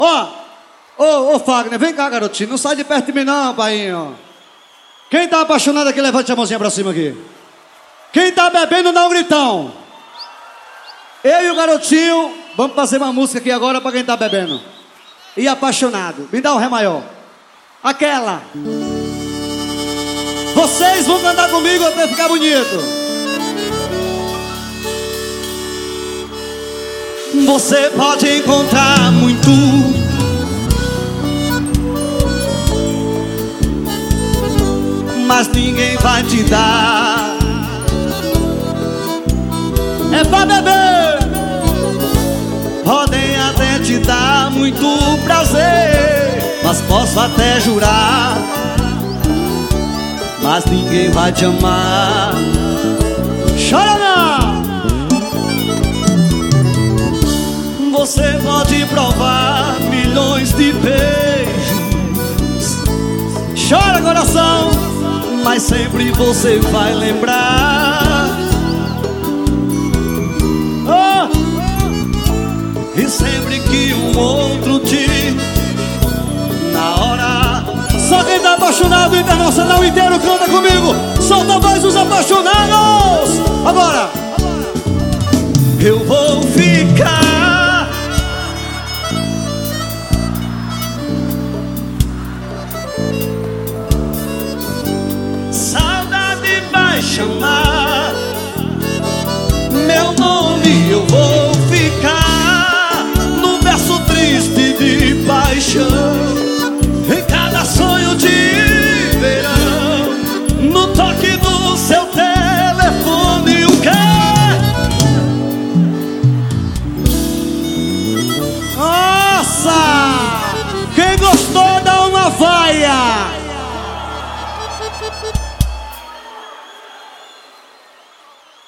Ó, ô Fagner, vem cá, garotinho. Não sai de perto de mim não, painho. Quem tá apaixonado aqui, levante a mãozinha pra cima aqui. Quem tá bebendo, dá um gritão. Eu e o garotinho vamos fazer uma música aqui agora pra quem tá bebendo e apaixonado. Me dá um ré maior. Aquela. Vocês vão cantar comigo até ficar bonito. Você pode encontrar muito, mas ninguém vai te dar. É pra beber. Podem até te dar muito prazer, mas posso até jurar, mas ninguém vai te amar. Chora não! Você pode provar milhões de beijos. Chora, coração, mas sempre você vai lembrar. Oh! E sempre que um outro te... Na hora... Só quem tá apaixonado, o internacional inteiro canta comigo. Solta a voz dos apaixonados. Agora! Eu vou ficar. Saudade vai chamar meu nome, eu vou ficar num verso triste de paixão, em cada sonho de verão, no toque do seu telefone. O quê? Nossa! Quem gostou dá uma vaia.